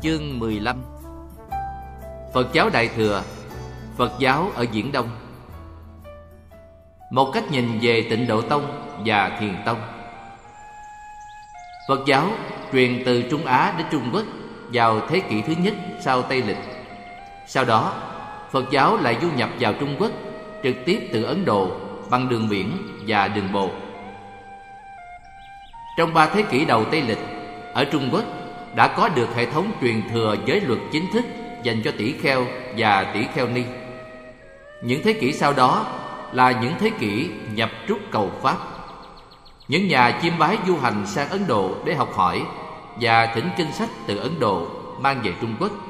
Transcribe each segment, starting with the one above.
Chương 15. Phật giáo Đại Thừa, Phật giáo ở Viễn Đông. Một cách nhìn về Tịnh Độ Tông và Thiền Tông. Phật giáo truyền từ Trung Á đến Trung Quốc vào thế kỷ thứ nhất sau Tây Lịch. Sau đó, Phật giáo lại du nhập vào Trung Quốc trực tiếp từ Ấn Độ bằng đường biển và đường bộ. Trong 3 thế kỷ đầu Tây Lịch, ở Trung Quốc đã có được hệ thống truyền thừa giới luật chính thức dành cho tỷ kheo và tỷ kheo ni. Những thế kỷ sau đó là những thế kỷ nhập trúc cầu Pháp. Những nhà chiêm bái du hành sang Ấn Độ để học hỏi và thỉnh kinh sách từ Ấn Độ mang về Trung Quốc.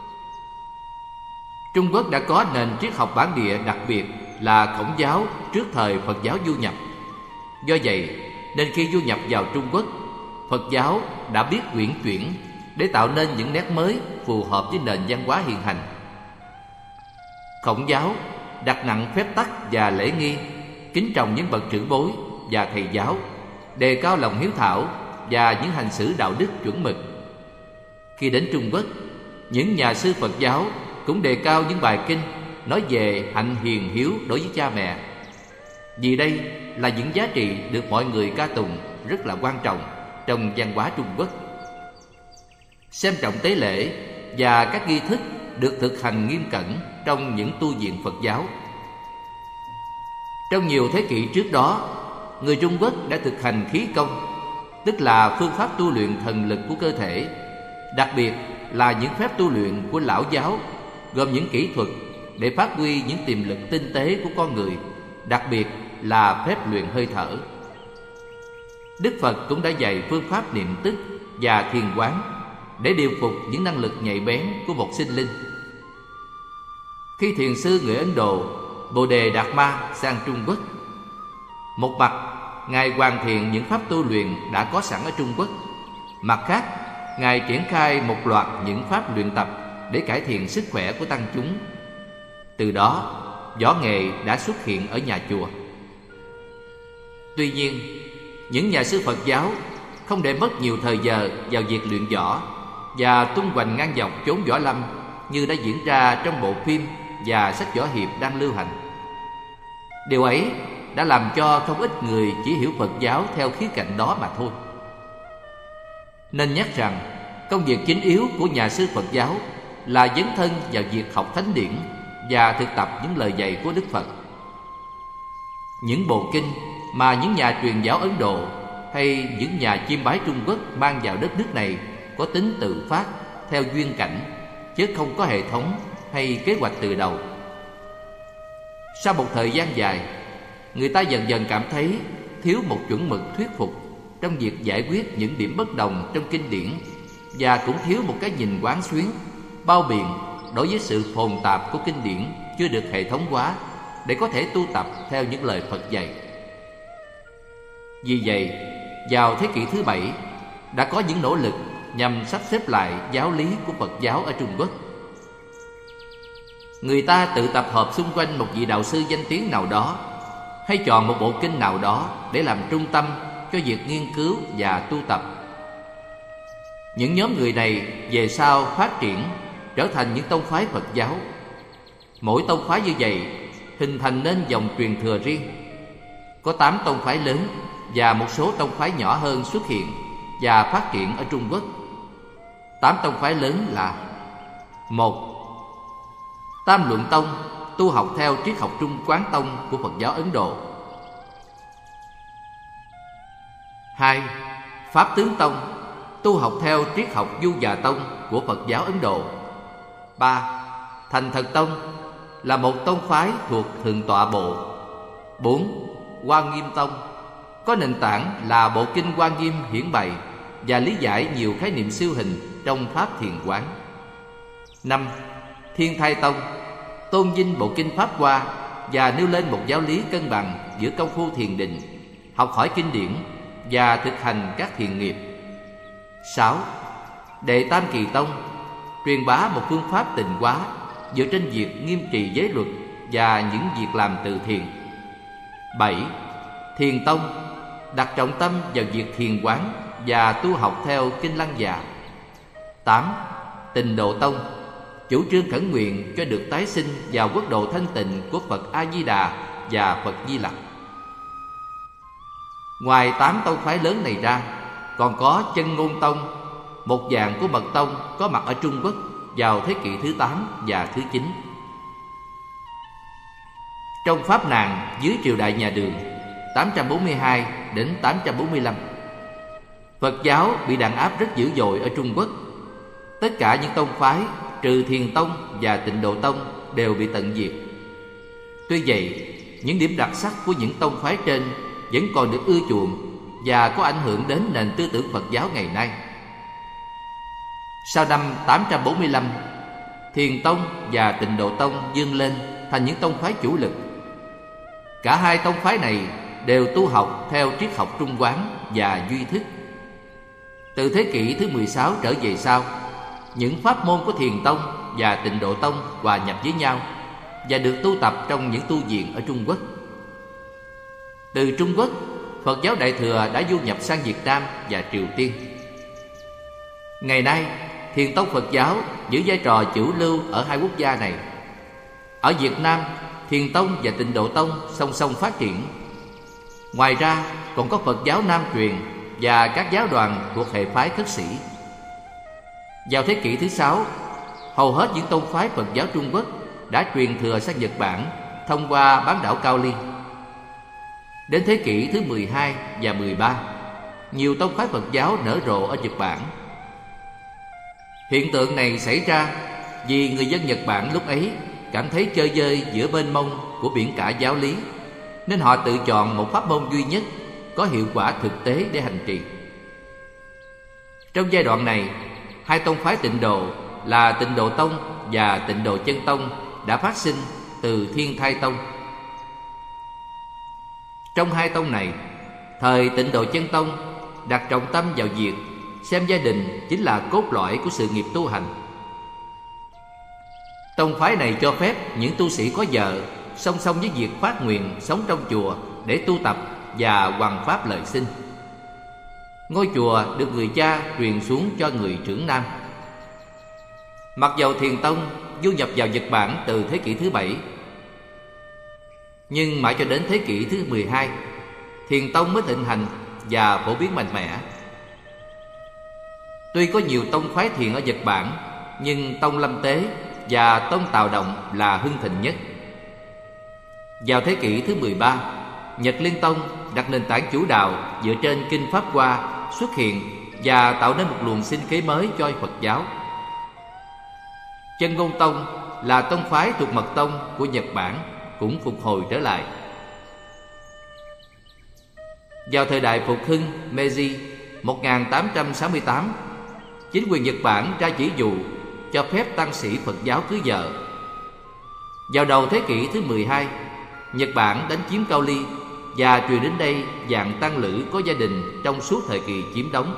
Trung Quốc đã có nền triết học bản địa đặc biệt là Khổng giáo trước thời Phật giáo du nhập. Do vậy nên khi du nhập vào Trung Quốc, Phật giáo đã biết uyển chuyển để tạo nên những nét mới phù hợp với nền văn hóa hiện hành. Khổng giáo đặt nặng phép tắc và lễ nghi, kính trọng những bậc trưởng bối và thầy giáo, đề cao lòng hiếu thảo và những hành xử đạo đức chuẩn mực. Khi đến Trung Quốc, những nhà sư Phật giáo cũng đề cao những bài kinh nói về hạnh hiền hiếu đối với cha mẹ, vì đây là những giá trị được mọi người ca tụng rất là quan trọng trong văn hóa Trung Quốc. Xem trọng tế lễ và các nghi thức được thực hành nghiêm cẩn trong những tu viện Phật giáo. Trong nhiều thế kỷ trước đó, người Trung Quốc đã thực hành khí công, tức là phương pháp tu luyện thần lực của cơ thể, đặc biệt là những phép tu luyện của lão giáo, gồm những kỹ thuật để phát huy những tiềm lực tinh tế của con người, đặc biệt là phép luyện hơi thở. Đức Phật cũng đã dạy phương pháp niệm tức và thiền quán để điều phục những năng lực nhạy bén của một sinh linh. Khi thiền sư người Ấn Độ Bồ Đề Đạt Ma sang Trung Quốc, một mặt Ngài hoàn thiện những pháp tu luyện đã có sẵn ở Trung Quốc, mặt khác Ngài triển khai một loạt những pháp luyện tập để cải thiện sức khỏe của tăng chúng. Từ đó, võ nghệ đã xuất hiện ở nhà chùa. Tuy nhiên, những nhà sư Phật giáo không để mất nhiều thời giờ vào việc luyện võ và tung hoành ngang dọc chốn võ lâm như đã diễn ra trong bộ phim và sách võ hiệp đang lưu hành. Điều ấy đã làm cho không ít người chỉ hiểu Phật giáo theo khía cạnh đó mà thôi. Nên nhắc rằng công việc chính yếu của nhà sư Phật giáo là dấn thân vào việc học thánh điển và thực tập những lời dạy của Đức Phật. Những bộ kinh mà những nhà truyền giáo Ấn Độ hay những nhà chiêm bái Trung Quốc mang vào đất nước này có tính tự phát theo duyên cảnh, chứ không có hệ thống hay kế hoạch từ đầu. Sau một thời gian dài, người ta dần dần cảm thấy thiếu một chuẩn mực thuyết phục trong việc giải quyết những điểm bất đồng trong kinh điển, và cũng thiếu một cái nhìn quán xuyến, bao biện đối với sự phồn tạp của kinh điển chưa được hệ thống hóa để có thể tu tập theo những lời Phật dạy. Vì vậy, vào thế kỷ thứ 7 đã có những nỗ lực nhằm sắp xếp lại giáo lý của Phật giáo ở Trung Quốc. Người ta tự tập hợp xung quanh một vị đạo sư danh tiếng nào đó, hay chọn một bộ kinh nào đó để làm trung tâm cho việc nghiên cứu và tu tập. Những nhóm người này về sau phát triển trở thành những tông phái Phật giáo. Mỗi tông phái như vậy hình thành nên dòng truyền thừa riêng. Có 8 tông phái lớn và một số tông phái nhỏ hơn xuất hiện và phát triển ở Trung Quốc. 8 tông phái lớn là: 1. Tam Luận Tông, tu học theo triết học Trung Quán Tông của Phật giáo Ấn Độ. 2. Pháp Tướng Tông, tu học theo triết học Du Già Tông của Phật giáo Ấn Độ. 3. Thành Thật Tông là một tông phái thuộc Thượng Tọa Bộ. 4. Hoa Nghiêm Tông có nền tảng là bộ kinh Hoa Nghiêm hiển bày và lý giải nhiều khái niệm siêu hình trong pháp thiền quán. 5. Thiên Thai Tông tôn vinh bộ kinh Pháp Hoa và nêu lên một giáo lý cân bằng giữa công phu thiền định, học hỏi kinh điển và thực hành các thiền nghiệp. 6. Đệ Tam Kỳ Tông truyền bá một phương pháp tịnh hóa dựa trên việc nghiêm trì giới luật và những việc làm từ thiền. 7. Thiền Tông đặt trọng tâm vào việc thiền quán và tu học theo kinh Lăng Già. 8. Tịnh Độ Tông chủ trương khẩn nguyện cho được tái sinh vào quốc độ thanh tịnh của Phật A Di Đà và Phật Di Lặc. Ngoài 8 tông phái lớn này ra, còn có Chân Ngôn Tông, một dạng của Mật Tông có mặt ở Trung Quốc vào thế kỷ thứ 8 và thứ 9. Trong Pháp Nạn dưới triều đại nhà Đường 842 đến 845, Phật giáo bị đàn áp rất dữ dội ở Trung Quốc. Tất cả những tông phái trừ Thiền Tông và Tịnh Độ Tông đều bị tận diệt. Tuy vậy, những điểm đặc sắc của những tông phái trên vẫn còn được ưa chuộng và có ảnh hưởng đến nền tư tưởng Phật giáo ngày nay. Sau năm 845, Thiền Tông và Tịnh Độ Tông vươn lên thành những tông phái chủ lực. Cả hai tông phái này đều tu học theo triết học Trung Quán và duy thức. Từ thế kỷ thứ 16 trở về sau, những pháp môn của Thiền Tông và Tịnh Độ Tông hòa nhập với nhau và được tu tập trong những tu viện ở Trung Quốc. Từ Trung Quốc, Phật giáo Đại Thừa đã du nhập sang Việt Nam và Triều Tiên. Ngày nay, Thiền Tông Phật giáo giữ vai trò chủ lưu ở hai quốc gia này. Ở Việt Nam, Thiền Tông và Tịnh Độ Tông song song phát triển. Ngoài ra, còn có Phật giáo Nam truyền và các giáo đoàn thuộc hệ phái Khất Sĩ. Vào thế kỷ thứ 6, hầu hết những tông phái Phật giáo Trung Quốc đã truyền thừa sang Nhật Bản thông qua bán đảo Cao Ly. Đến thế kỷ thứ 12 và 13, nhiều tông phái Phật giáo nở rộ ở Nhật Bản. Hiện tượng này xảy ra vì người dân Nhật Bản lúc ấy cảm thấy chơi vơi giữa mênh mông của biển cả giáo lý, nên họ tự chọn một pháp môn duy nhất có hiệu quả thực tế để hành trì. Trong giai đoạn này, hai tông phái Tịnh Độ là Tịnh Độ Tông và Tịnh Độ Chân Tông đã phát sinh từ Thiên Thai Tông. Trong hai tông này, thời Tịnh Độ Chân Tông đặt trọng tâm vào việc xem gia đình chính là cốt lõi của sự nghiệp tu hành. Tông phái này cho phép những tu sĩ có vợ song song với việc phát nguyện sống trong chùa để tu tập và hoằng pháp lợi sinh. Ngôi chùa được người cha truyền xuống cho người trưởng nam. Mặc dầu Thiền Tông du nhập vào Nhật Bản từ thế kỷ thứ 7, nhưng mãi cho đến thế kỷ thứ 12, Thiền Tông mới thịnh hành và phổ biến mạnh mẽ. Tuy có nhiều tông phái thiền ở Nhật Bản, nhưng Tông Lâm Tế và Tông Tào Động là hưng thịnh nhất. Vào thế kỷ thứ 13, Nhật Liên Tông đặt nền tảng chủ đạo dựa trên Kinh Pháp Hoa xuất hiện và tạo nên một luồng sinh kế mới cho Phật giáo. Chân Ngôn Tông là tông phái thuộc Mật Tông của Nhật Bản cũng phục hồi trở lại. Vào thời đại phục hưng Meiji 1868, chính quyền Nhật Bản ra chỉ dụ cho phép tăng sĩ Phật giáo cưới vợ. Vào đầu thế kỷ thứ 12, Nhật Bản đánh chiếm Cao Ly và truyền đến đây dạng tăng lữ có gia đình trong suốt thời kỳ chiếm đóng.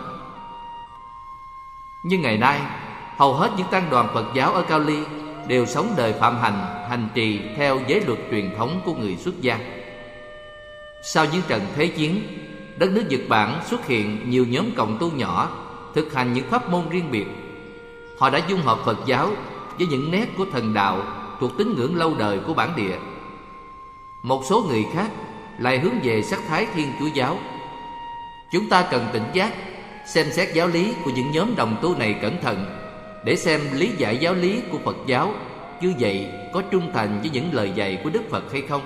Nhưng ngày nay, hầu hết những tăng đoàn Phật giáo ở Cao Ly đều sống đời phạm hành trì theo giới luật truyền thống của người xuất gia. Sau những trận thế chiến, đất nước Nhật Bản xuất hiện nhiều nhóm cộng tu nhỏ thực hành những pháp môn riêng biệt. Họ đã dung hợp Phật giáo với những nét của thần đạo thuộc tín ngưỡng lâu đời của bản địa. Một số người khác lại hướng về sắc thái Thiên Chúa giáo. Chúng ta cần tỉnh giác, xem xét giáo lý của những nhóm đồng tu này cẩn thận để xem lý giải giáo lý của Phật giáo như vậy có trung thành với những lời dạy của Đức Phật hay không.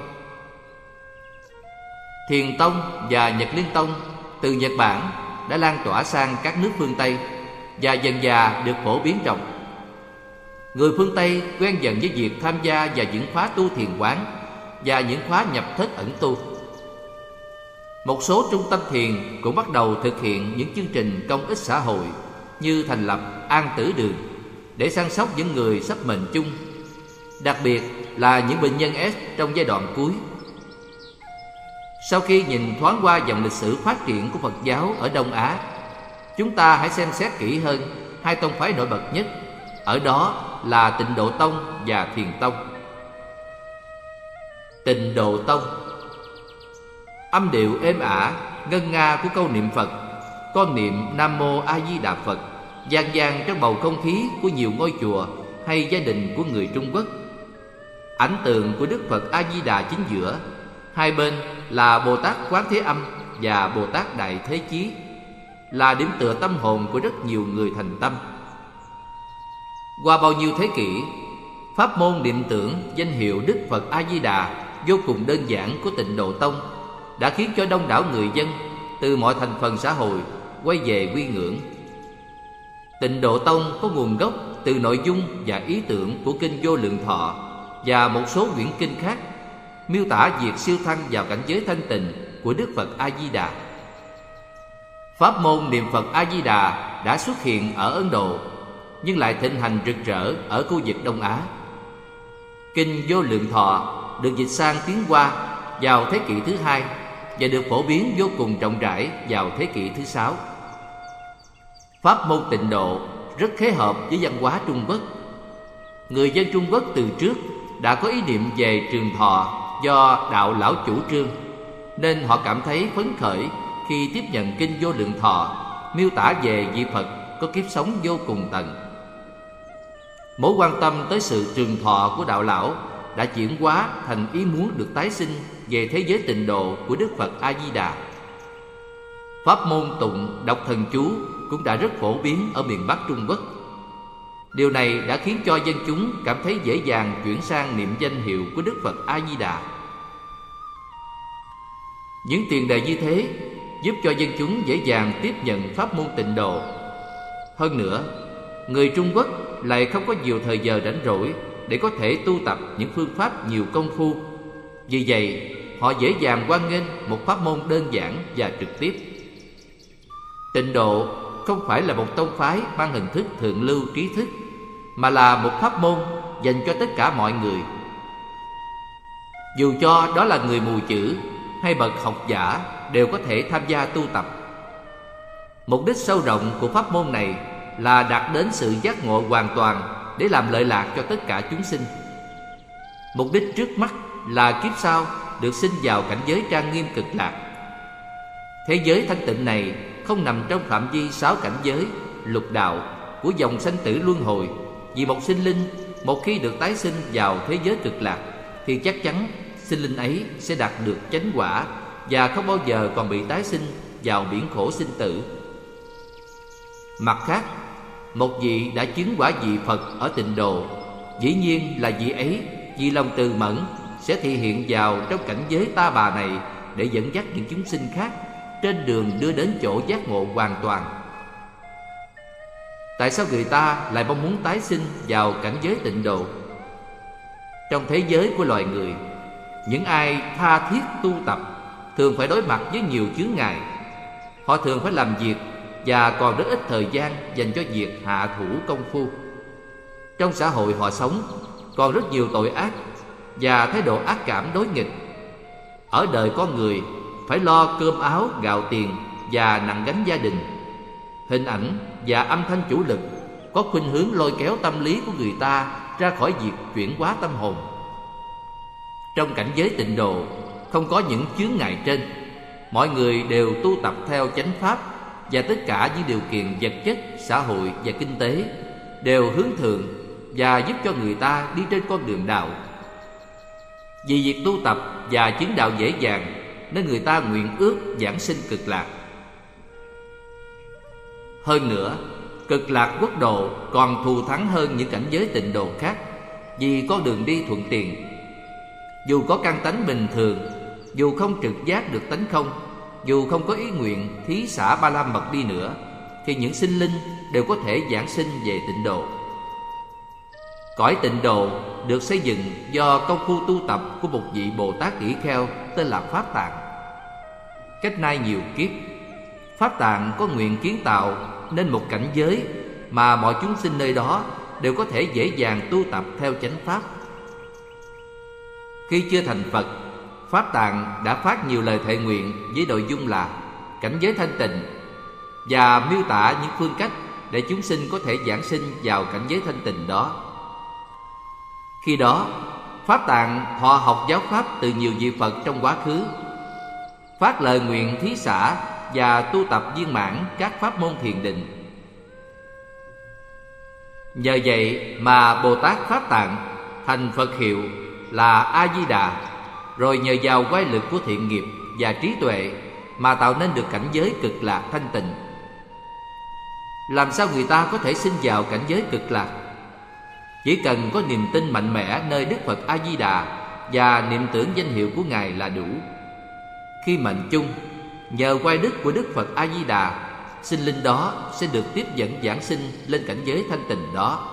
Thiền Tông và Nhật Liên Tông từ Nhật Bản đã lan tỏa sang các nước phương Tây và dần dà được phổ biến rộng. Người phương Tây quen dần với việc tham gia vào những khóa tu thiền quán và những khóa nhập thất ẩn tu. Một số trung tâm thiền cũng bắt đầu thực hiện những chương trình công ích xã hội như thành lập an tử đường để săn sóc những người sắp mệnh chung, đặc biệt là những bệnh nhân S trong giai đoạn cuối. Sau khi nhìn thoáng qua dòng lịch sử phát triển của Phật giáo ở Đông Á, chúng ta hãy xem xét kỹ hơn hai tông phái nổi bật nhất, ở đó là Tịnh Độ Tông và Thiền Tông. Tịnh Độ Tông. Âm điệu êm ả, ngân nga của câu niệm Phật, con niệm Nam Mô A Di Đà Phật vang vang trong bầu không khí của nhiều ngôi chùa hay gia đình của người Trung Quốc. Ảnh tượng của Đức Phật A Di Đà chính giữa, hai bên là Bồ Tát Quán Thế Âm và Bồ Tát Đại Thế Chí, là điểm tựa tâm hồn của rất nhiều người thành tâm. Qua bao nhiêu thế kỷ, pháp môn niệm tưởng danh hiệu Đức Phật A Di Đà vô cùng đơn giản của Tịnh Độ Tông đã khiến cho đông đảo người dân từ mọi thành phần xã hội quay về quy ngưỡng. Tịnh Độ Tông có nguồn gốc từ nội dung và ý tưởng của kinh Vô Lượng Thọ và một số quyển kinh khác, miêu tả việc siêu thăng vào cảnh giới thanh tịnh của Đức Phật A Di Đà. Pháp môn niệm Phật A Di Đà đã xuất hiện ở Ấn Độ, nhưng lại thịnh hành rực rỡ ở khu vực Đông Á. Kinh Vô Lượng Thọ được dịch sang tiếng Hoa vào thế kỷ thứ hai và được phổ biến vô cùng rộng rãi vào thế kỷ thứ 6. Pháp môn Tịnh Độ rất khế hợp với văn hóa Trung Quốc. Người dân Trung Quốc từ trước đã có ý niệm về trường thọ do đạo lão chủ trương, nên họ cảm thấy phấn khởi khi tiếp nhận kinh Vô Lượng Thọ miêu tả về vị Phật có kiếp sống vô cùng tận. Mối quan tâm tới sự trường thọ của đạo lão đã chuyển hóa thành ý muốn được tái sinh về thế giới tịnh độ của Đức Phật A Di Đà. Pháp môn tụng đọc thần chú cũng đã rất phổ biến ở miền Bắc Trung Quốc. Điều này đã khiến cho dân chúng cảm thấy dễ dàng chuyển sang niệm danh hiệu của Đức Phật A Di Đà. Những tiền đề như thế giúp cho dân chúng dễ dàng tiếp nhận pháp môn tịnh độ. Hơn nữa, người Trung Quốc lại không có nhiều thời giờ rảnh rỗi để có thể tu tập những phương pháp nhiều công phu. Vì vậy, họ dễ dàng hoan nghênh một pháp môn đơn giản và trực tiếp. Tịnh độ không phải là một tông phái mang hình thức thượng lưu trí thức, mà là một pháp môn dành cho tất cả mọi người. Dù cho đó là người mù chữ hay bậc học giả đều có thể tham gia tu tập. Mục đích sâu rộng của pháp môn này là đạt đến sự giác ngộ hoàn toàn để làm lợi lạc cho tất cả chúng sinh. Mục đích trước mắt là kiếp sau được sinh vào cảnh giới trang nghiêm cực lạc. Thế giới thanh tịnh này không nằm trong phạm vi 6 cảnh giới lục đạo của dòng sanh tử luân hồi. Vì một sinh linh một khi được tái sinh vào thế giới cực lạc thì chắc chắn sinh linh ấy sẽ đạt được chánh quả và không bao giờ còn bị tái sinh vào biển khổ sinh tử. Mặt khác, một vị đã chứng quả vị Phật ở tịnh độ, dĩ nhiên là vị ấy vì lòng từ mẫn sẽ thể hiện vào trong cảnh giới ta bà này để dẫn dắt những chúng sinh khác trên đường đưa đến chỗ giác ngộ hoàn toàn. Tại sao người ta lại mong muốn tái sinh vào cảnh giới tịnh độ? Trong thế giới của loài người, những ai tha thiết tu tập thường phải đối mặt với nhiều chướng ngại. Họ thường phải làm việc và còn rất ít thời gian dành cho việc hạ thủ công phu. Trong xã hội họ sống còn rất nhiều tội ác và thái độ ác cảm đối nghịch. Ở đời con người phải lo cơm áo gạo tiền và nặng gánh gia đình. Hình ảnh và âm thanh chủ lực có khuynh hướng lôi kéo tâm lý của người ta ra khỏi việc chuyển hóa tâm hồn. Trong cảnh giới tịnh độ không có những chướng ngại trên. Mọi người đều tu tập theo chánh pháp, và tất cả những điều kiện vật chất, xã hội và kinh tế đều hướng thượng và giúp cho người ta đi trên con đường đạo. Vì việc tu tập và chứng đạo dễ dàng nên người ta nguyện ước giảng sinh cực lạc. Hơn nữa, cực lạc quốc độ còn thù thắng hơn những cảnh giới tịnh độ khác vì có đường đi thuận tiện. Dù có căn tánh bình thường, dù không trực giác được tánh không, dù không có ý nguyện thí xả ba la mật đi nữa, thì những sinh linh đều có thể giảng sinh về tịnh độ. Cõi tịnh độ được xây dựng do công phu tu tập của một vị Bồ Tát tỷ kheo tên là Pháp Tạng. Cách nay nhiều kiếp, Pháp Tạng có nguyện kiến tạo nên một cảnh giới mà mọi chúng sinh nơi đó đều có thể dễ dàng tu tập theo chánh pháp. Khi chưa thành Phật, Pháp Tạng đã phát nhiều lời thệ nguyện với nội dung là cảnh giới thanh tịnh và miêu tả những phương cách để chúng sinh có thể giảng sinh vào cảnh giới thanh tịnh đó. Khi đó, Pháp Tạng thọ học giáo pháp từ nhiều vị Phật trong quá khứ, phát lời nguyện thí xả và tu tập viên mãn các pháp môn thiền định. Nhờ vậy mà Bồ Tát Pháp Tạng thành Phật hiệu là A Di Đà, rồi nhờ vào quay lực của thiện nghiệp và trí tuệ mà tạo nên được cảnh giới cực lạc thanh tịnh. Làm sao người ta có thể sinh vào cảnh giới cực lạc? Chỉ cần có niềm tin mạnh mẽ nơi Đức Phật A Di Đà và niệm tưởng danh hiệu của Ngài là đủ. Khi mệnh chung, nhờ quay đức của Đức Phật A Di Đà, sinh linh đó sẽ được tiếp dẫn giảng sinh lên cảnh giới thanh tịnh đó.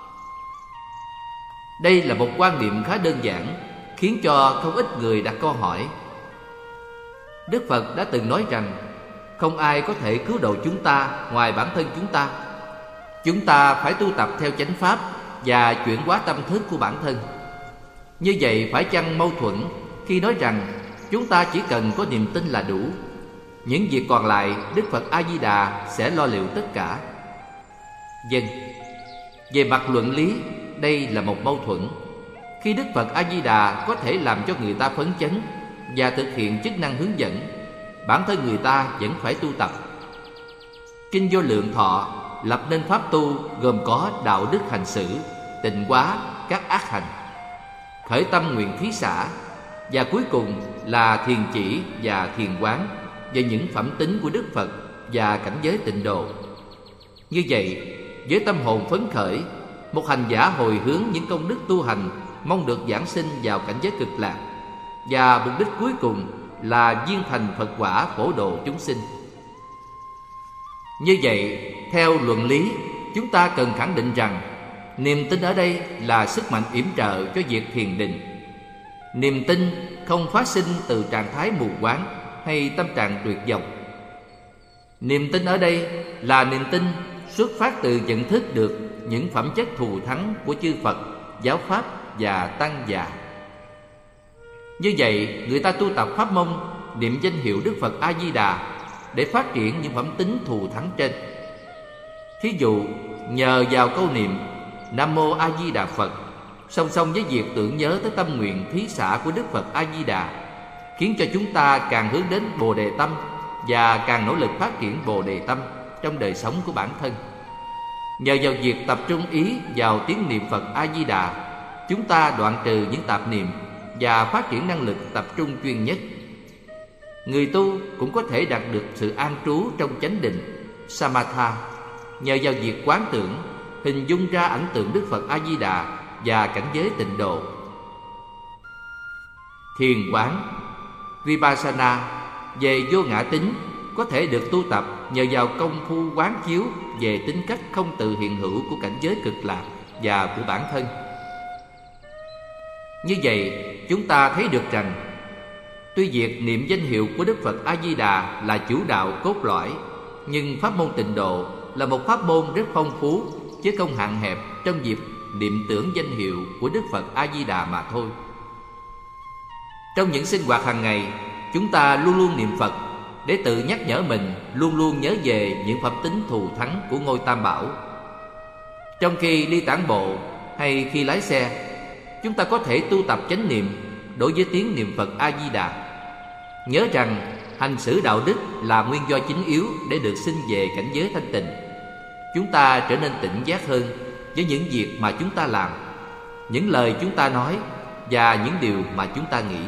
Đây là một quan niệm khá đơn giản, khiến cho không ít người đặt câu hỏi. Đức Phật đã từng nói rằng không ai có thể cứu độ chúng ta ngoài bản thân chúng ta. Chúng ta phải tu tập theo chánh pháp và chuyển hóa tâm thức của bản thân. Như vậy phải chăng mâu thuẫn khi nói rằng chúng ta chỉ cần có niềm tin là đủ, những việc còn lại Đức Phật A Di Đà sẽ lo liệu tất cả? Vâng, về mặt luận lý, đây là một mâu thuẫn. Khi Đức Phật A Di Đà có thể làm cho người ta phấn chấn và thực hiện chức năng hướng dẫn, bản thân người ta vẫn phải tu tập. Kinh Vô Lượng Thọ lập nên pháp tu gồm có đạo đức hành xử, tịnh hóa các ác hành, khởi tâm nguyện thí xả, và cuối cùng là thiền chỉ và thiền quán về những phẩm tính của Đức Phật và cảnh giới tịnh độ. Như vậy, với tâm hồn phấn khởi, một hành giả hồi hướng những công đức tu hành, mong được giảng sinh vào cảnh giới cực lạc, và mục đích cuối cùng là viên thành Phật quả phổ độ chúng sinh. Như vậy, theo luận lý, chúng ta cần khẳng định rằng niềm tin ở đây là sức mạnh yểm trợ cho việc thiền định. Niềm tin không phát sinh từ trạng thái mù quáng hay tâm trạng tuyệt vọng. Niềm tin ở đây là niềm tin xuất phát từ nhận thức được những phẩm chất thù thắng của chư Phật, giáo pháp và tăng già. Như vậy, người ta tu tập pháp môn niệm danh hiệu Đức Phật A Di Đà để phát triển những phẩm tính thù thắng trên. Thí dụ, nhờ vào câu niệm Nam Mô A Di Đà Phật, song song với việc tưởng nhớ tới tâm nguyện thí xả của Đức Phật A Di Đà, khiến cho chúng ta càng hướng đến Bồ Đề tâm và càng nỗ lực phát triển Bồ Đề tâm trong đời sống của bản thân. Nhờ vào việc tập trung ý vào tiếng niệm Phật A Di Đà, chúng ta đoạn trừ những tạp niệm và phát triển năng lực tập trung chuyên nhất. Người tu cũng có thể đạt được sự an trú trong chánh định Samatha nhờ vào việc quán tưởng, hình dung ra ảnh tượng Đức Phật A Di Đà và cảnh giới tịnh độ. Thiền quán Vipassana về vô ngã tính có thể được tu tập nhờ vào công phu quán chiếu về tính cách không tự hiện hữu của cảnh giới cực lạc và của bản thân. Như vậy, chúng ta thấy được rằng tuy việc niệm danh hiệu của Đức Phật A Di Đà là chủ đạo cốt lõi, nhưng pháp môn tịnh độ là một pháp môn rất phong phú chứ không hạn hẹp trong việc niệm tưởng danh hiệu của Đức Phật A Di Đà mà thôi. Trong những sinh hoạt hàng ngày, chúng ta luôn luôn niệm Phật để tự nhắc nhở mình luôn luôn nhớ về những phẩm tính thù thắng của ngôi Tam Bảo. Trong khi đi tản bộ hay khi lái xe, chúng ta có thể tu tập chánh niệm đối với tiếng niệm Phật A Di Đà. Nhớ rằng hành xử đạo đức là nguyên do chính yếu để được sinh về cảnh giới thanh tịnh. Chúng ta trở nên tỉnh giác hơn với những việc mà chúng ta làm, những lời chúng ta nói và những điều mà chúng ta nghĩ.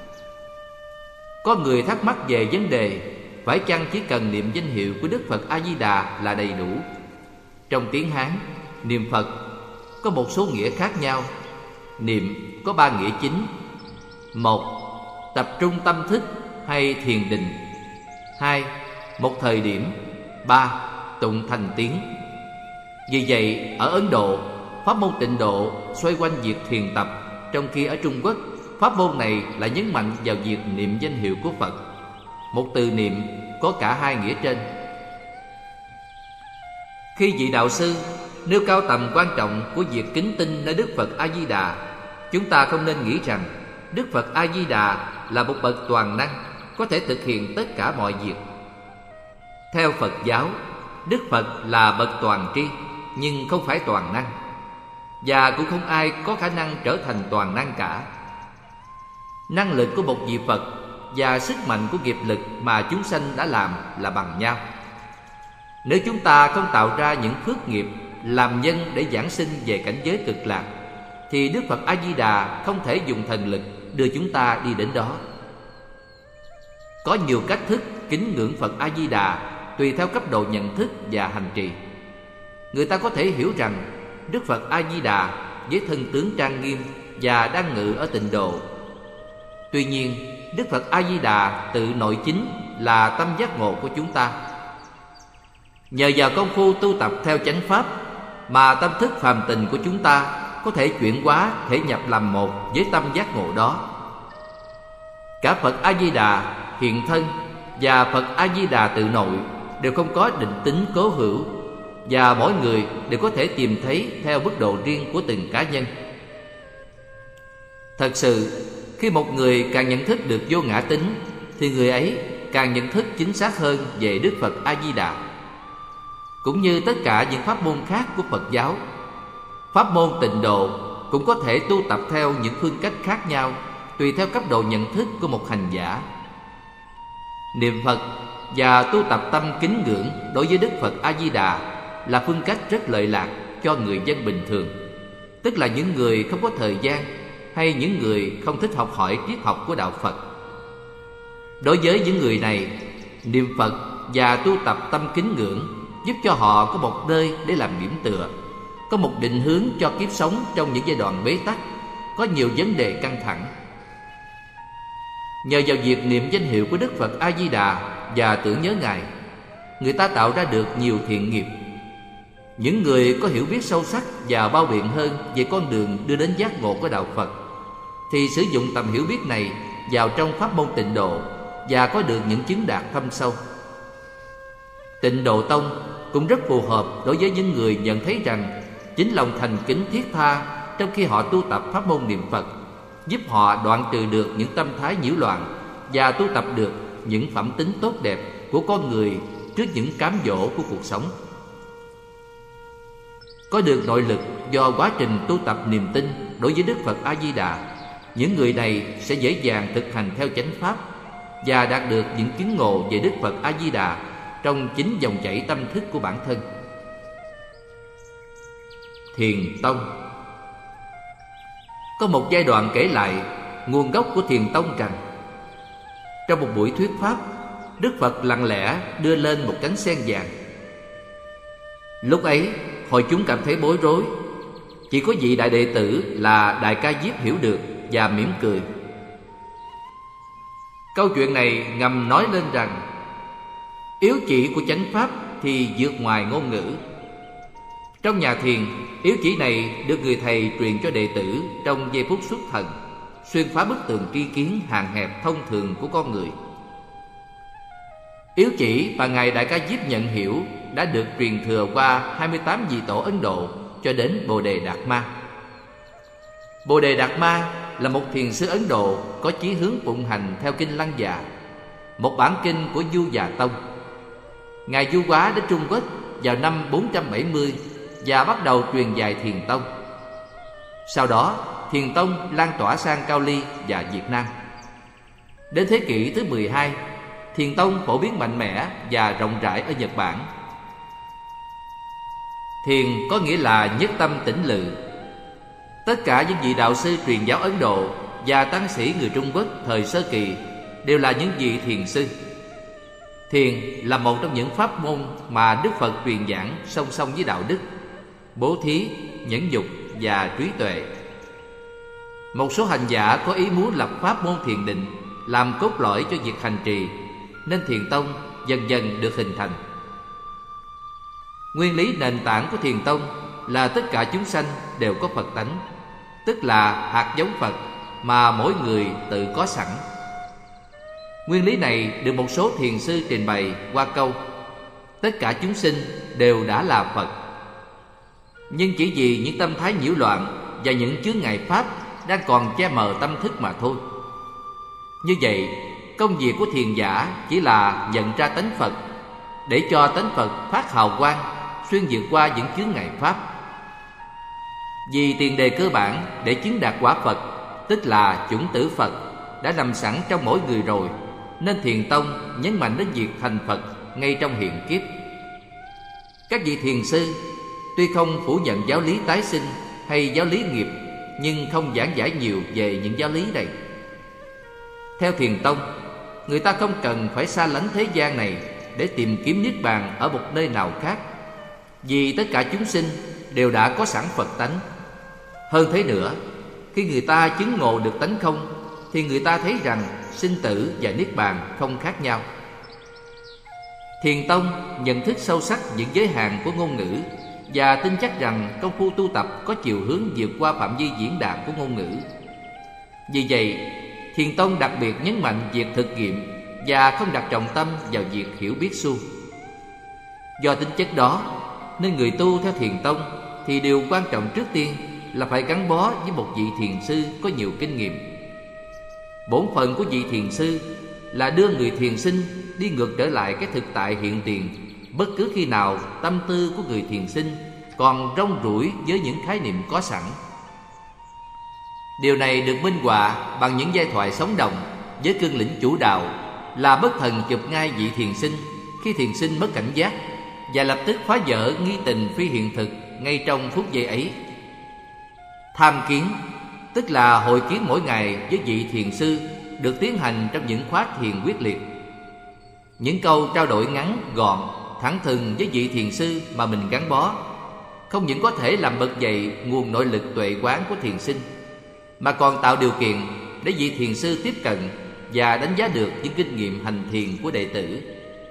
Có người thắc mắc về vấn đề phải chăng chỉ cần niệm danh hiệu của Đức Phật A Di Đà là đầy đủ? Trong tiếng Hán, niệm Phật có một số nghĩa khác nhau. Niệm có 3 nghĩa chính: 1. Tập trung tâm thức hay thiền định. 2. Một thời điểm. 3. Tụng thành tiếng. Vì vậy, ở Ấn Độ, pháp môn tịnh độ xoay quanh việc thiền tập, trong khi ở Trung Quốc, pháp môn này lại nhấn mạnh vào việc niệm danh hiệu của Phật. Một từ niệm có cả hai nghĩa trên. Khi vị đạo sư nêu cao tầm quan trọng của việc kính tin nơi Đức Phật A Di Đà, chúng ta không nên nghĩ rằng Đức Phật A Di Đà là một bậc toàn năng, có thể thực hiện tất cả mọi việc. Theo Phật giáo, Đức Phật là bậc toàn tri, nhưng không phải toàn năng, và cũng không ai có khả năng trở thành toàn năng cả. Năng lực của một vị Phật và sức mạnh của nghiệp lực mà chúng sanh đã làm là bằng nhau. Nếu chúng ta không tạo ra những phước nghiệp làm nhân để giảng sinh về cảnh giới cực lạc, thì Đức Phật A-di-đà không thể dùng thần lực đưa chúng ta đi đến đó. Có nhiều cách thức kính ngưỡng Phật A-di-đà tùy theo cấp độ nhận thức và hành trì. Người ta có thể hiểu rằng Đức Phật A-di-đà với thân tướng trang nghiêm và đang ngự ở tịnh độ. Tuy nhiên, Đức Phật A-di-đà tự nội chính là tâm giác ngộ của chúng ta. Nhờ vào công phu tu tập theo chánh pháp mà tâm thức phàm tình của chúng ta có thể chuyển hóa, thể nhập làm một với tâm giác ngộ đó. Cả Phật A-di-đà hiện thân và Phật A-di-đà tự nội đều không có định tính cố hữu, và mỗi người đều có thể tìm thấy theo mức độ riêng của từng cá nhân. Thật sự, khi một người càng nhận thức được vô ngã tính, thì người ấy càng nhận thức chính xác hơn về Đức Phật A-di-đà. Cũng như tất cả những pháp môn khác của Phật giáo, pháp môn tịnh độ cũng có thể tu tập theo những phương cách khác nhau tùy theo cấp độ nhận thức của một hành giả. Niệm Phật và tu tập tâm kính ngưỡng đối với Đức Phật A-di-đà là phương cách rất lợi lạc cho người dân bình thường, tức là những người không có thời gian hay những người không thích học hỏi triết học của đạo Phật. Đối với những người này, niệm Phật và tu tập tâm kính ngưỡng giúp cho họ có một nơi để làm điểm tựa, có một định hướng cho kiếp sống trong những giai đoạn bế tắc, có nhiều vấn đề căng thẳng. Nhờ vào việc niệm danh hiệu của Đức Phật A-di-đà và tưởng nhớ Ngài, người ta tạo ra được nhiều thiện nghiệp. Những người có hiểu biết sâu sắc và bao biện hơn về con đường đưa đến giác ngộ của đạo Phật thì sử dụng tầm hiểu biết này vào trong pháp môn tịnh độ và có được những chứng đạt thâm sâu. Tịnh độ tông cũng rất phù hợp đối với những người nhận thấy rằng chính lòng thành kính thiết tha trong khi họ tu tập pháp môn niệm Phật giúp họ đoạn trừ được những tâm thái nhiễu loạn và tu tập được những phẩm tính tốt đẹp của con người trước những cám dỗ của cuộc sống. Có được nội lực do quá trình tu tập niềm tin đối với Đức Phật A-di-đà, những người này sẽ dễ dàng thực hành theo chánh pháp và đạt được những chứng ngộ về Đức Phật A-di-đà trong chính dòng chảy tâm thức của bản thân. Thiền tông. Có một giai đoạn kể lại nguồn gốc của thiền tông rằng trong một buổi thuyết pháp, Đức Phật lặng lẽ đưa lên một cánh sen vàng. Lúc ấy, hội chúng cảm thấy bối rối. Chỉ có vị đại đệ tử là Đại Ca Diếp hiểu được và mỉm cười. Câu chuyện này ngầm nói lên rằng yếu chỉ của chánh pháp thì vượt ngoài ngôn ngữ. Trong nhà thiền, yếu chỉ này được người thầy truyền cho đệ tử trong giây phút xuất thần, xuyên phá bức tường tri kiến hạn hẹp thông thường của con người. Yếu chỉ mà Ngài Đại Ca Diếp nhận hiểu đã được truyền thừa qua 28 vị tổ Ấn Độ cho đến Bồ Đề Đạt Ma. Bồ Đề Đạt Ma là một thiền sư Ấn Độ có chí hướng phụng hành theo kinh Lăng Già, một bản kinh của Du Già Tông. Ngài du hóa đến Trung Quốc vào năm 470 và bắt đầu truyền dạy thiền tông. Sau đó, thiền tông lan tỏa sang Cao Ly và Việt Nam. Đến thế kỷ thứ 12, thiền tông phổ biến mạnh mẽ và rộng rãi ở Nhật Bản. Thiền có nghĩa là nhất tâm tĩnh lự. Tất cả những vị đạo sư truyền giáo Ấn Độ và tăng sĩ người Trung Quốc thời sơ kỳ đều là những vị thiền sư. Thiền là một trong những pháp môn mà Đức Phật truyền giảng song song với đạo đức, bố thí, nhẫn dục và trí tuệ. Một số hành giả có ý muốn lập pháp môn thiền định làm cốt lõi cho việc hành trì, nên thiền tông dần dần được hình thành. Nguyên lý nền tảng của thiền tông là tất cả chúng sanh đều có Phật tánh, tức là hạt giống Phật mà mỗi người tự có sẵn. Nguyên lý này được một số thiền sư trình bày qua câu tất cả chúng sinh đều đã là Phật. Nhưng chỉ vì những tâm thái nhiễu loạn và những chướng ngại pháp đang còn che mờ tâm thức mà thôi. Như vậy, công việc của thiền giả chỉ là nhận ra tánh Phật, để cho tánh Phật phát hào quang, xuyên vượt qua những chướng ngại pháp. Vì tiền đề cơ bản để chứng đạt quả Phật, tức là chủng tử Phật, đã nằm sẵn trong mỗi người rồi, nên thiền tông nhấn mạnh đến việc thành Phật ngay trong hiện kiếp. Các vị thiền sư Tuy không phủ nhận giáo lý tái sinh hay giáo lý nghiệp, nhưng không giảng giải nhiều về những giáo lý này. Theo Thiền tông, người ta không cần phải xa lánh thế gian này để tìm kiếm niết bàn ở một nơi nào khác, vì tất cả chúng sinh đều đã có sẵn Phật tánh. Hơn thế nữa, khi người ta chứng ngộ được tánh không, thì người ta thấy rằng sinh tử và niết bàn không khác nhau. Thiền tông nhận thức sâu sắc những giới hạn của ngôn ngữ và tin chắc rằng công phu tu tập có chiều hướng vượt qua phạm vi diễn đạt của ngôn ngữ. Vì vậy, Thiền tông đặc biệt nhấn mạnh việc thực nghiệm và không đặt trọng tâm vào việc hiểu biết suông. Do tính chất đó, nên người tu theo Thiền tông thì điều quan trọng trước tiên là phải gắn bó với một vị thiền sư có nhiều kinh nghiệm. Bổn phận của vị thiền sư là đưa người thiền sinh đi ngược trở lại cái thực tại hiện tiền bất cứ khi nào tâm tư của người thiền sinh còn rong ruổi với những khái niệm có sẵn. Điều này được minh họa bằng những giai thoại sống động với cương lĩnh chủ đạo là bất thần chụp ngay vị thiền sinh khi thiền sinh mất cảnh giác và lập tức phá vỡ nghi tình phi hiện thực ngay trong phút giây ấy. Tham kiến, tức là hội kiến mỗi ngày với vị thiền sư, được tiến hành trong những khóa thiền quyết liệt. Những câu trao đổi ngắn, gọn, thẳng thừng với vị thiền sư mà mình gắn bó không những có thể làm bật dậy nguồn nội lực tuệ quán của thiền sinh, mà còn tạo điều kiện để vị thiền sư tiếp cận và đánh giá được những kinh nghiệm hành thiền của đệ tử.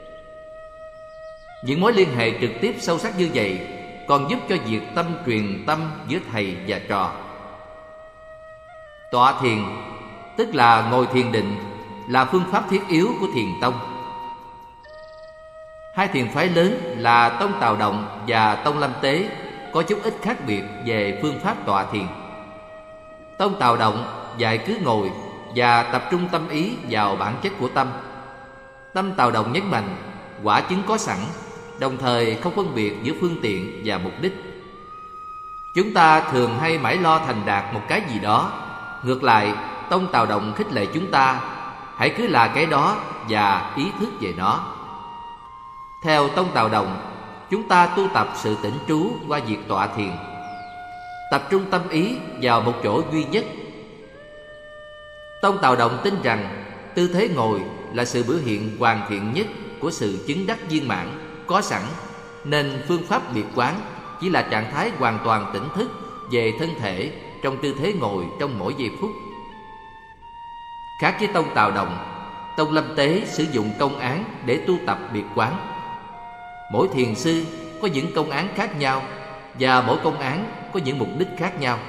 Những mối liên hệ trực tiếp sâu sắc như vậy còn giúp cho việc tâm truyền tâm giữa thầy và trò. Tọa thiền, tức là ngồi thiền định, là phương pháp thiết yếu của Thiền tông. Hai thiền phái lớn là Tông Tào Động và Tông Lâm Tế có chút ít khác biệt về phương pháp tọa thiền. Tông Tào Động dạy cứ ngồi và tập trung tâm ý vào bản chất của tâm. Tông Tào Động nhấn mạnh quả chứng có sẵn, đồng thời không phân biệt giữa phương tiện và mục đích. Chúng ta thường hay mãi lo thành đạt một cái gì đó. Ngược lại, Tông Tào Động khích lệ chúng ta hãy cứ là cái đó và ý thức về nó. Theo Tông Tào Động, chúng ta tu tập sự tĩnh trú qua việc tọa thiền, tập trung tâm ý vào một chỗ duy nhất. Tông Tào Động tin rằng tư thế ngồi là sự biểu hiện hoàn thiện nhất của sự chứng đắc viên mãn có sẵn, nên phương pháp biệt quán chỉ là trạng thái hoàn toàn tỉnh thức về thân thể trong tư thế ngồi trong mỗi giây phút. Khác với Tông Tào Động, Tông Lâm Tế sử dụng công án để tu tập biệt quán. Mỗi thiền sư có những công án khác nhau và mỗi công án có những mục đích khác nhau.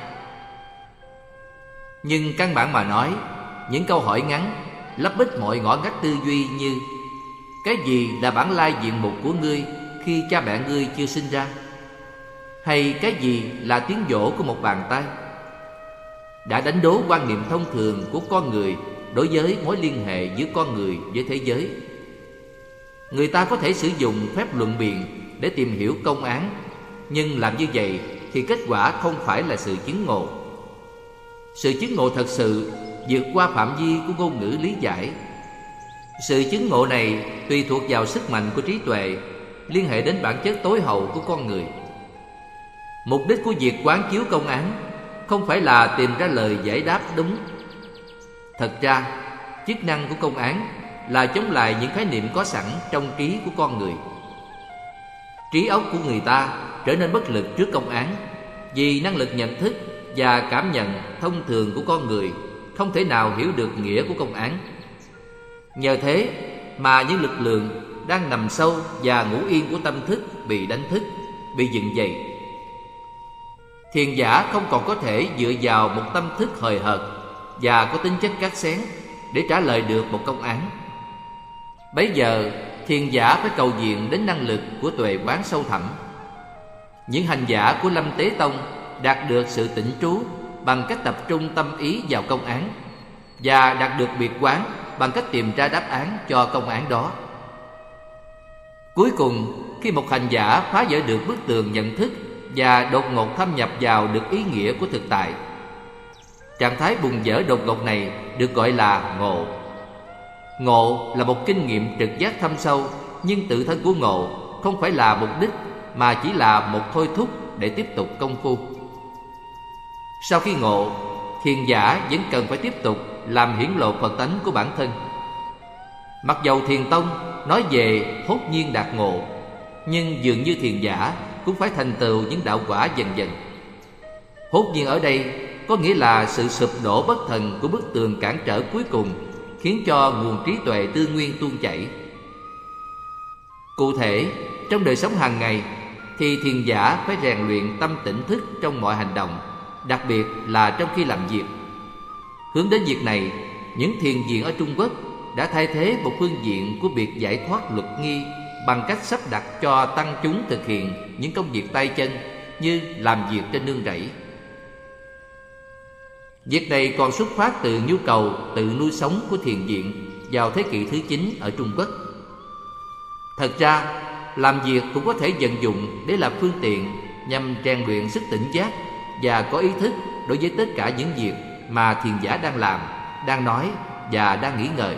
Nhưng căn bản mà nói, những câu hỏi ngắn lấp bích mọi ngõ ngách tư duy như: cái gì là bản lai diện mục của ngươi khi cha mẹ ngươi chưa sinh ra? Hay cái gì là tiếng vỗ của một bàn tay? Đã đánh đố quan niệm thông thường của con người đối với mối liên hệ giữa con người với thế giới. Người ta có thể sử dụng phép luận biện để tìm hiểu công án, nhưng làm như vậy thì kết quả không phải là sự chứng ngộ. Sự chứng ngộ thật sự vượt qua phạm vi của ngôn ngữ lý giải. Sự chứng ngộ này tùy thuộc vào sức mạnh của trí tuệ, liên hệ đến bản chất tối hậu của con người. Mục đích của việc quán chiếu công án không phải là tìm ra lời giải đáp đúng. Thật ra, chức năng của công án là chống lại những khái niệm có sẵn trong trí của con người. Trí óc của người ta trở nên bất lực trước công án, vì năng lực nhận thức và cảm nhận thông thường của con người không thể nào hiểu được nghĩa của công án. Nhờ thế mà những lực lượng đang nằm sâu và ngủ yên của tâm thức bị đánh thức, bị dựng dậy. Thiền giả không còn có thể dựa vào một tâm thức hời hợt và có tính chất cắt xén để trả lời được một công án. Bấy giờ thiền giả phải cầu viện đến năng lực của tuệ quán sâu thẳm. Những hành giả của Lâm Tế Tông đạt được sự tĩnh trú bằng cách tập trung tâm ý vào công án, và đạt được biệt quán bằng cách tìm ra đáp án cho công án đó. Cuối cùng, khi một hành giả phá vỡ được bức tường nhận thức và đột ngột thâm nhập vào được ý nghĩa của thực tại, trạng thái bùng vỡ đột ngột này được gọi là ngộ. Ngộ là một kinh nghiệm trực giác thâm sâu, nhưng tự thân của ngộ không phải là mục đích, mà chỉ là một thôi thúc để tiếp tục công phu. Sau khi ngộ, thiền giả vẫn cần phải tiếp tục làm hiển lộ Phật tánh của bản thân. Mặc dầu Thiền Tông nói về hốt nhiên đạt ngộ, nhưng dường như thiền giả cũng phải thành tựu những đạo quả dần dần. Hốt nhiên ở đây có nghĩa là sự sụp đổ bất thần của bức tường cản trở cuối cùng, khiến cho nguồn trí tuệ tư nguyên tuôn chảy. Cụ thể, trong đời sống hàng ngày thì thiền giả phải rèn luyện tâm tỉnh thức trong mọi hành động, đặc biệt là trong khi làm việc. Hướng đến việc này, những thiền viện ở Trung Quốc đã thay thế một phương diện của việc giải thoát luật nghi bằng cách sắp đặt cho tăng chúng thực hiện những công việc tay chân như làm việc trên nương rẫy. Việc này còn xuất phát từ nhu cầu tự nuôi sống của thiền viện vào thế kỷ thứ 9 ở Trung Quốc. Thật ra, làm việc cũng có thể vận dụng để làm phương tiện nhằm rèn luyện sức tỉnh giác và có ý thức đối với tất cả những việc mà thiền giả đang làm, đang nói và đang nghĩ ngợi.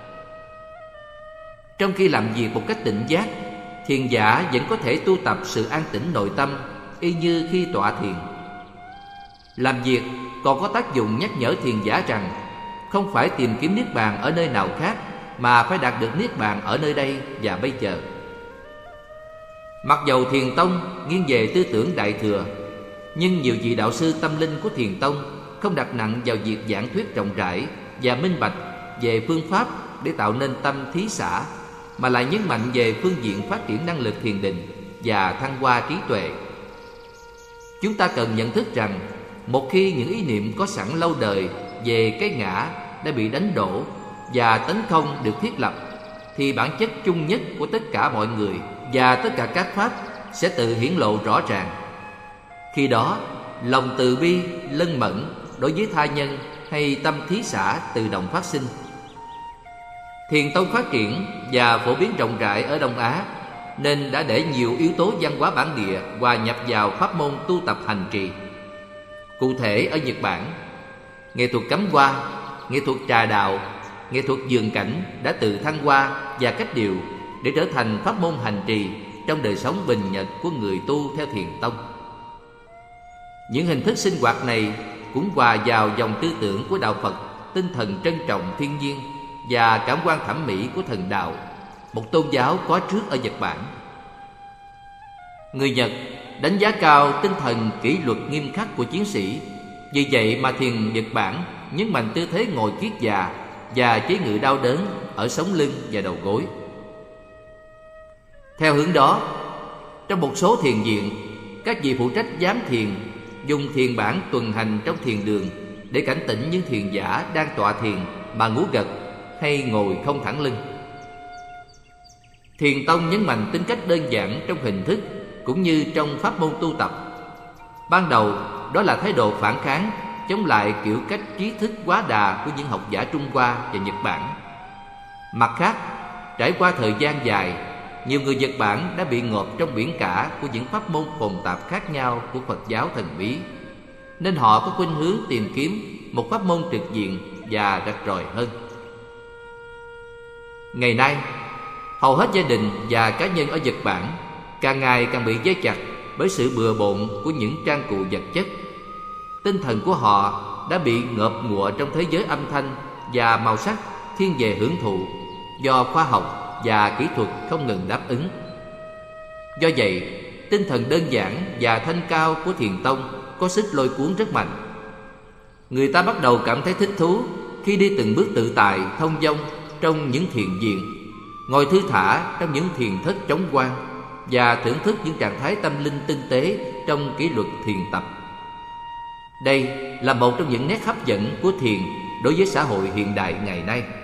Trong khi làm việc một cách tỉnh giác, thiền giả vẫn có thể tu tập sự an tĩnh nội tâm y như khi tọa thiền. Làm việc còn có tác dụng nhắc nhở thiền giả rằng không phải tìm kiếm niết bàn ở nơi nào khác, mà phải đạt được niết bàn ở nơi đây và bây giờ. Mặc dầu Thiền Tông nghiêng về tư tưởng Đại Thừa, nhưng nhiều vị đạo sư tâm linh của Thiền Tông không đặt nặng vào việc giảng thuyết rộng rãi và minh bạch về phương pháp để tạo nên tâm thí xả, mà lại nhấn mạnh về phương diện phát triển năng lực thiền định và thăng hoa trí tuệ. Chúng ta cần nhận thức rằng một khi những ý niệm có sẵn lâu đời về cái ngã đã bị đánh đổ và tánh không được thiết lập, thì bản chất chung nhất của tất cả mọi người và tất cả các pháp sẽ tự hiển lộ rõ ràng. Khi đó, lòng từ bi, lân mẫn đối với tha nhân hay tâm thí xả tự động phát sinh. Thiền Tông phát triển và phổ biến rộng rãi ở Đông Á, nên đã để nhiều yếu tố văn hóa bản địa hòa nhập vào pháp môn tu tập hành trì. Cụ thể ở Nhật Bản, nghệ thuật cắm hoa, nghệ thuật trà đạo, nghệ thuật vườn cảnh đã tự thăng hoa và cách điệu để trở thành pháp môn hành trì trong đời sống bình nhật của người tu theo Thiền Tông. Những hình thức sinh hoạt này cũng hòa vào dòng tư tưởng của đạo Phật, tinh thần trân trọng thiên nhiên và cảm quan thẩm mỹ của thần đạo, một tôn giáo có trước ở Nhật Bản. Người Nhật đánh giá cao tinh thần kỷ luật nghiêm khắc của chiến sĩ, vì vậy mà thiền Nhật Bản nhấn mạnh tư thế ngồi kiết già và chế ngự đau đớn ở sống lưng và đầu gối. Theo hướng đó, trong một số thiền viện, các vị phụ trách giám thiền dùng thiền bản tuần hành trong thiền đường để cảnh tỉnh những thiền giả đang tọa thiền mà ngủ gật hay ngồi không thẳng lưng. Thiền Tông nhấn mạnh tính cách đơn giản trong hình thức cũng như trong pháp môn tu tập. Ban đầu, đó là thái độ phản kháng chống lại kiểu cách trí thức quá đà của những học giả Trung Hoa và Nhật Bản. Mặt khác, trải qua thời gian dài, nhiều người Nhật Bản đã bị ngộp trong biển cả của những pháp môn phồn tạp khác nhau của Phật giáo thần bí, nên họ có khuynh hướng tìm kiếm một pháp môn trực diện và rạch ròi hơn. Ngày nay, hầu hết gia đình và cá nhân ở Nhật Bản càng ngày càng bị dây chặt bởi sự bừa bộn của những trang cụ vật chất. Tinh thần của họ đã bị ngợp ngụa trong thế giới âm thanh và màu sắc thiên về hưởng thụ do khoa học và kỹ thuật không ngừng đáp ứng. Do vậy, tinh thần đơn giản và thanh cao của Thiền Tông có sức lôi cuốn rất mạnh. Người ta bắt đầu cảm thấy thích thú khi đi từng bước tự tại, thông dong trong những thiền viện, ngồi thư thả trong những thiền thất trống quang và thưởng thức những trạng thái tâm linh tinh tế trong kỷ luật thiền tập. Đây là một trong những nét hấp dẫn của thiền đối với xã hội hiện đại ngày nay.